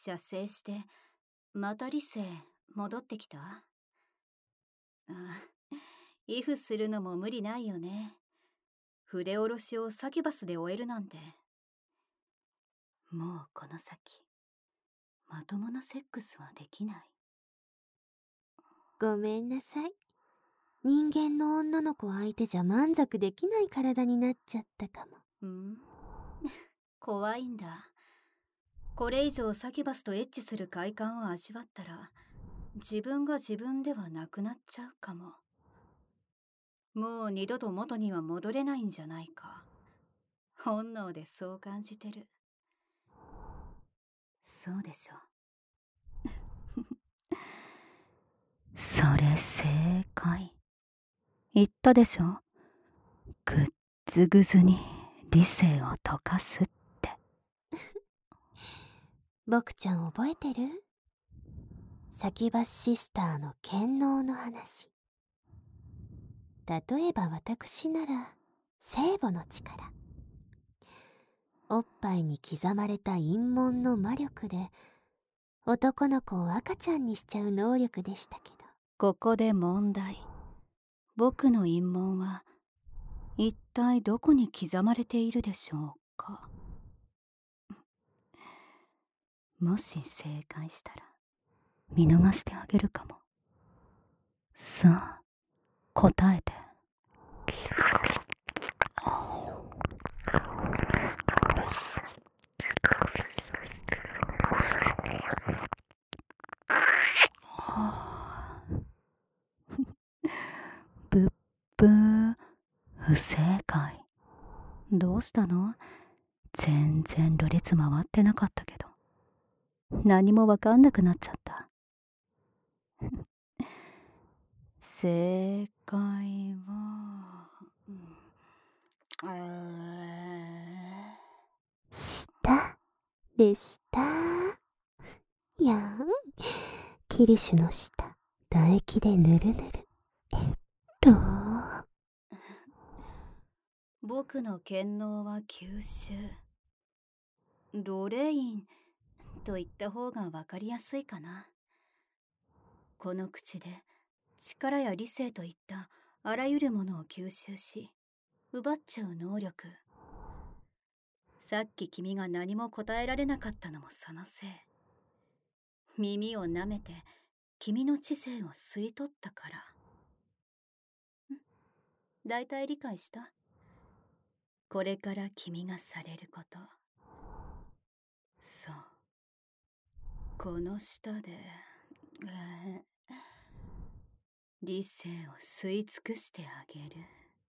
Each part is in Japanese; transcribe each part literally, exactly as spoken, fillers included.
射精してまた理性戻ってきた。ああ、イフするのも無理ないよね。筆下ろしをサキュバスで終えるなんて。もうこの先まともなセックスはできない。 ごめんなさい。人間の女の子相手じゃ満足できない体になっちゃったかも。 ん怖いんだ。これ以上サキュバスとエッチする快感を味わったら自分が自分ではなくなっちゃうかも。もう二度と元には戻れないんじゃないか。本能でそう感じてる。そうでしょ。それ正解。言ったでしょ。グッズグズに理性を溶かすって。 僕ちゃん覚えてる？サキュバスシスターの権能の話。例えば私なら聖母の力。おっぱいに刻まれた陰門の魔力で男の子を赤ちゃんにしちゃう能力でしたけど。 ここで問題。僕の陰門は一体どこに刻まれているでしょうか。もし正解したら見逃してあげるかも。さあ答えて。ぶっぶー、不正解。どうしたの？全然ろれつ回ってなかったけど何もわかんなくなっちゃった。正解は、うん、えー、下でした。いやん、キリシュの下、唾液でぬるぬる。えっと僕の権能は吸収。ドレインと言った方がわかりやすいかな。この口で力や理性といったあらゆるものを吸収し奪っちゃう能力。さっき君が何も答えられなかったのもそのせい。耳を舐めて君の知性を吸い取ったから。ん、だいたい理解した？これから君がされること。そう、この舌で、えー、理性を吸い尽くしてあげる。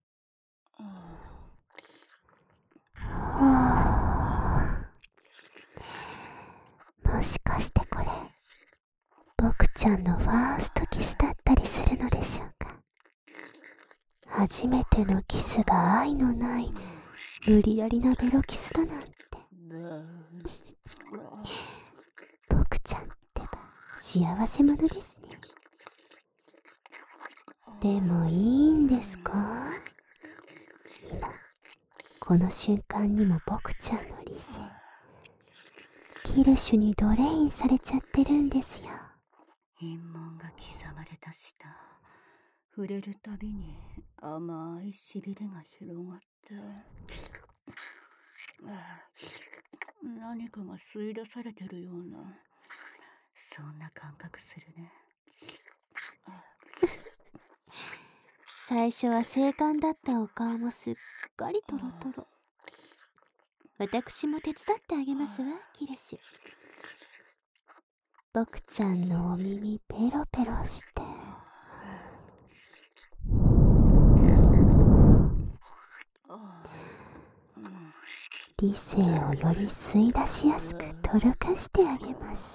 もしかしてこれ僕ちゃんのファーストキスだったりするのでしょうか。初めてのキスが愛のない無理やりなベロキスだなんて。僕ちゃんってば幸せ者ですね。でもいいんですか？今この瞬間にも僕ちゃんの理性キルシュにドレインされちゃってるんですよ。 陰門が刻まれた舌、触れるたびに甘いしびれが広がって、何かが吸い出されてるような、そんな感覚するね。 最初は精悍だったお顔もすっかりトロトロ。私も手伝ってあげますわ、キルシュ。僕ちゃんのお耳ペロペロして。理性をより吸い出しやすくとろかしてあげます。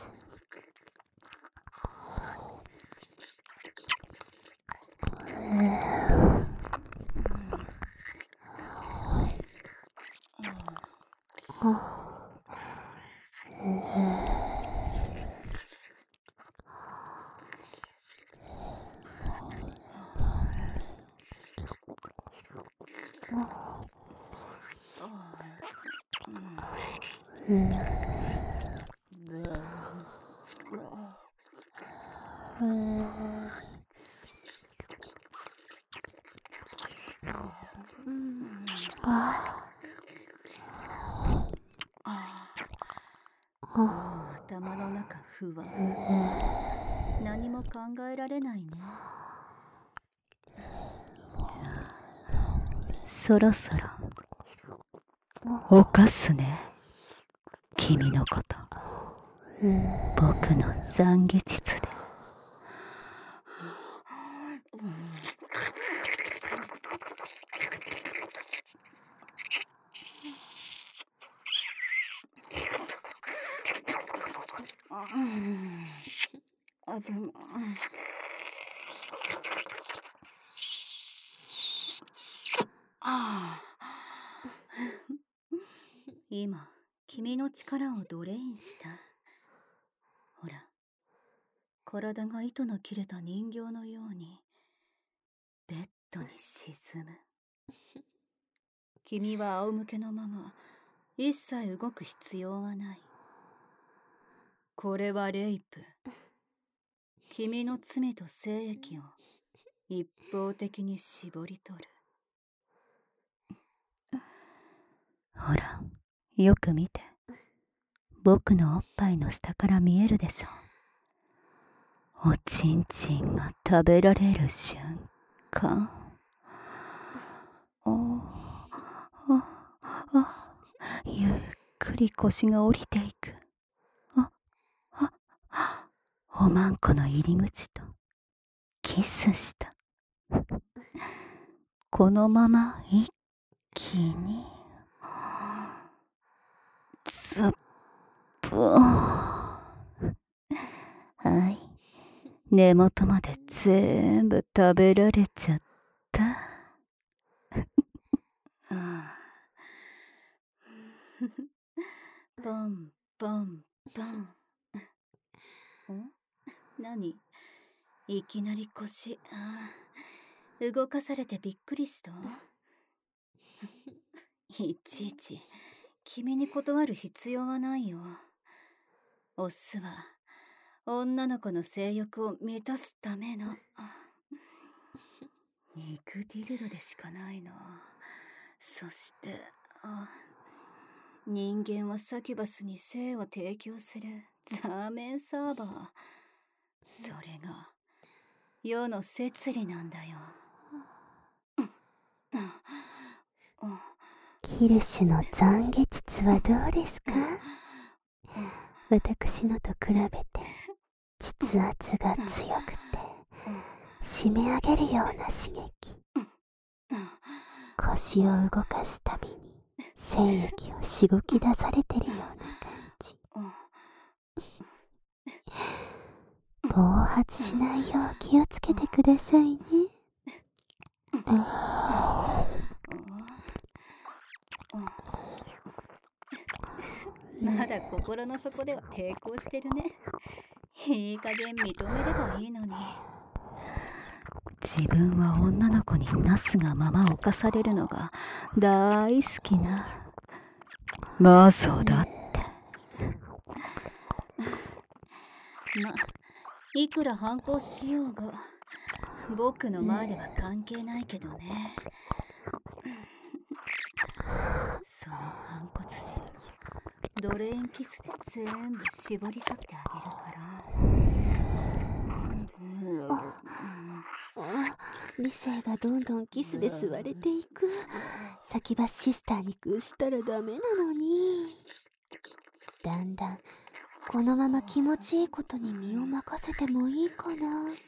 ふわ。何も考えられないね。じゃあそろそろ犯すね、君のこと。僕の懺悔膣で。あでもああ今君の力をドレインした。ほら、体が糸の切れた人形のようにベッドに沈む。君は仰向けのまま一切動く必要はない。これはレイプ。君の罪と精液を一方的に絞り取る。ほら、よく見て。僕のおっぱいの下から見えるでしょ。おちんちんが食べられる瞬間。おおおゆっくり腰が降りていく。ああおまんこの入り口とキスした。このまま一気にずっぽはい、根元まで全部食べられちゃった。ああポンポンポン。ん？何？いきなり腰、ああ動かされてびっくりした？いちいち君に断る必要はないよ。オスは女の子の性欲を満たすための肉ディルドでしかないの。そしてあ人間はサキュバスに性を提供するザーメンサーバー。それが世の摂理なんだよ。 キルシュの懺悔膣はどうですか？私のと比べて膣圧が強くて締め上げるような刺激。腰を動かすたびに精液をしごき出されてるような感じ。暴発しないよう気をつけてくださいね。 まだ心の底では抵抗してるね。いい加減認めればいいのに。自分は女の子になすがまま侵されるのが大好きなマゾだって。ま、いくら反抗しようが僕の前では関係ないけどね。その反骨心ドレーンキスで全部絞り取ってあげるから。 理性がどんどんキスで吸われていく。サキュバスシスターに屈したらダメなのに。だんだんこのまま気持ちいいことに身を任せてもいいかなって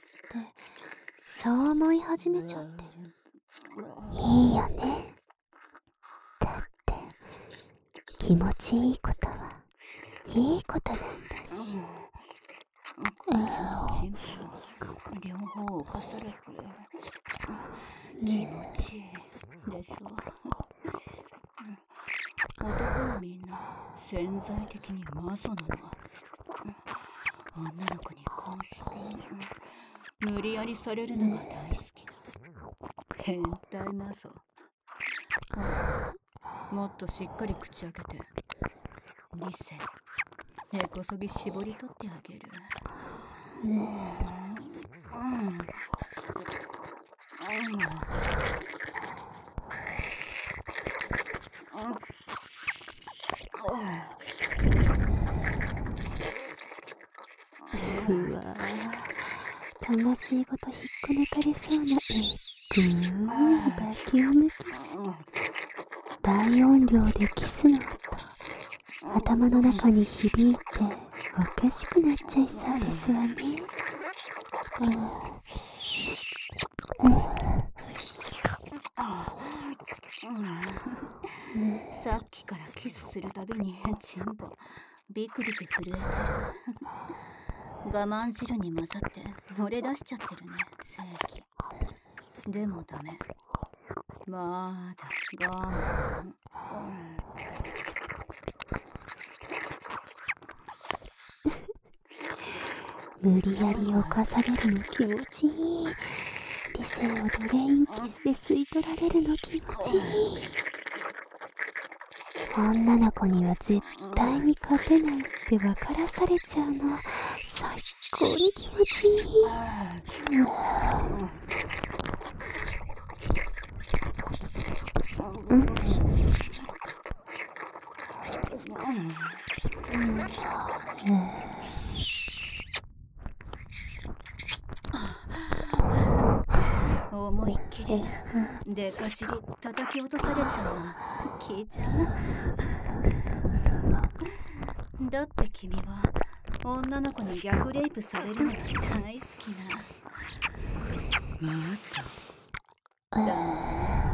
そう思い始めちゃってる。いいよね。だって気持ちいいことはいいことなんだし。 両方を犯されて気持ちいいでしょ。男はみんな潜在的にマゾなの。女の子にこうして無理やりされるのが大好きな変態マゾ。もっとしっかり口開けて理性根こそぎ絞り取ってあげる。うんうん魂ごと引っこ抜かれそうなえぐーいバキュームキス。大音量でキスの音、頭の中に響いておかしくなっちゃいそうですわね。 さっきからキスするたびにチンポビクビク震えてる。我慢汁に混ざって漏れ出しちゃってるね、正気。でもダメ、まだ我慢、 うん、無理やり犯されるの気持ちいい。理性をドレインキスで吸い取られるの気持ちいい。女の子には絶対に勝てないって分からされちゃうの最高に気持ちいい。うん思いっきりでかしり叩き落とされちゃうな。聞いちゃう？だって君は女の子に逆レイプされるのが大好きなマーチョだもんね。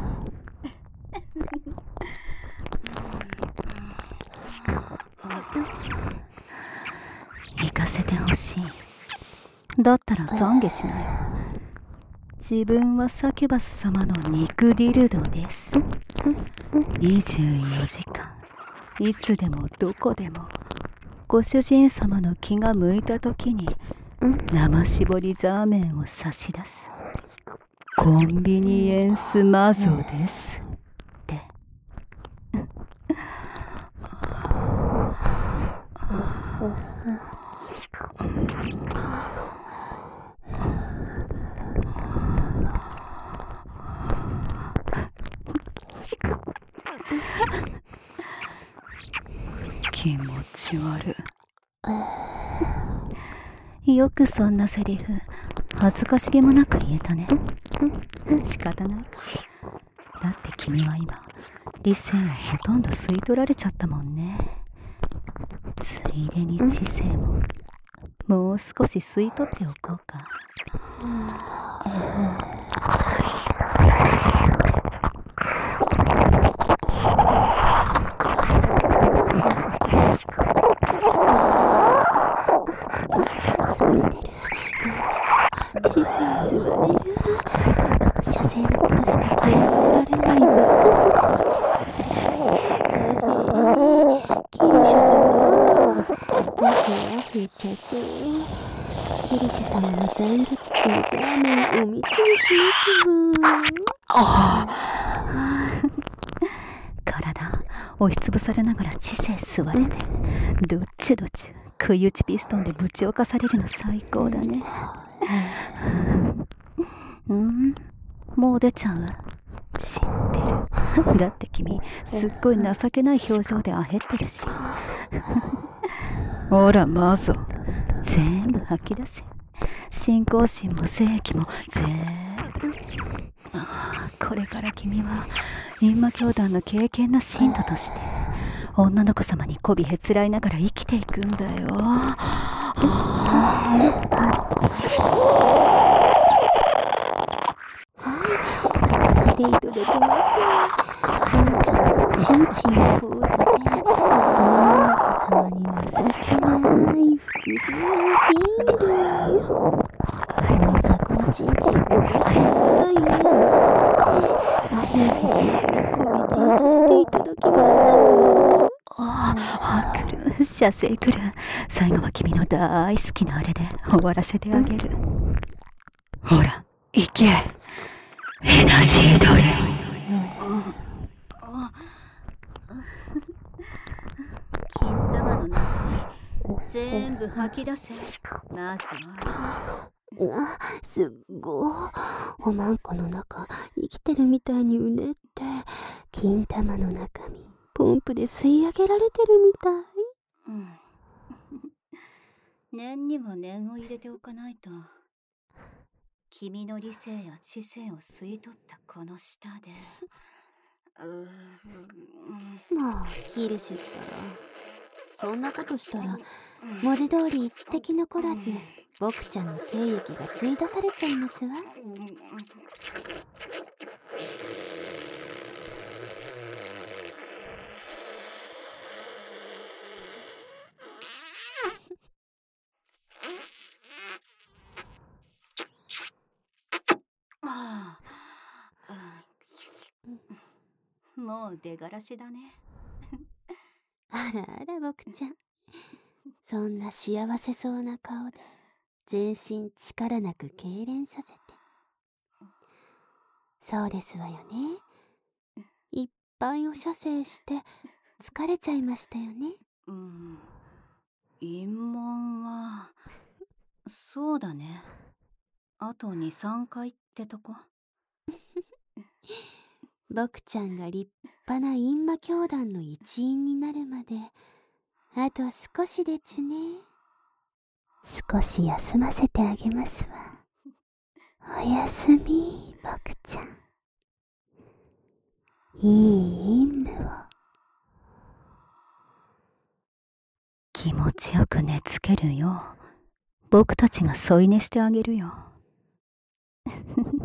行かせてほしい。だったら懺悔しなよ。自分はサキュバス様の肉ディルドです。にじゅうよじかんいつでもどこでもご主人様の気が向いた時に生搾りザーメンを差し出すコンビニエンスマゾですって気持ち悪い。よくそんなセリフ恥ずかしげもなく言えたね。仕方ない。だって君は今理性をほとんど吸い取られちゃったもんね。ついでに知性ももう少し吸い取っておこうか。 知性吸われる。射精のことしか考えられないバカになっちゃう。キリシュ様アヘアヘ射精。キリシュ様の懺悔父のザーメンをお見つめします。 体押しつぶされながら知性吸われてどっちどっち食い打ちピストンでぶち侵されるの最高だね。うん、もう出ちゃう？知ってる。だって君すっごい情けない表情であへってるし。ほらマゾ全部吐き出せ。信仰心も正義も全部。ああ、これから君は閻魔教団の敬虔な信徒として女の子様に媚びへつらいながら生きていくんだよ。 させていただきます。ちんちんのポーズで女の子様に情けない服従ヒール。この雑魚のちんちんを動かしてくださいね。アヘアヘしながら首ちんさせていただきます。 ああ、来る。射精来る。最後は君の大好きなあれで終わらせてあげる。ほら、行け。エナジードレイン。金玉の中に全部吐き出せ。まずは。 あ、すっごー。おまんこの中生きてるみたいにうねって金玉の中身ポンプで吸い上げられてるみたい。 うん、念には念を入れておかないと。 君の理性や知性を吸い取ったこの舌でもうキルシュット、そんなことしたら文字通り一滴残らず僕ちゃんの精液が吸い出されちゃいますわ。 もう出がらしだね。 あらあら僕ちゃん、そんな幸せそうな顔で全身力なく痙攣させて。そうですわよね。いっぱいお射精して疲れちゃいましたよね。 うん、陰門はそうだね、あとにさんかいってとこ。 僕ちゃんが立派な陰魔教団の一員になるまであと少しでちゅね。少し休ませてあげますわ。おやすみ僕ちゃん。いい陰夢を。 気持ちよく寝つけるよ。僕たちが添い寝してあげるよ。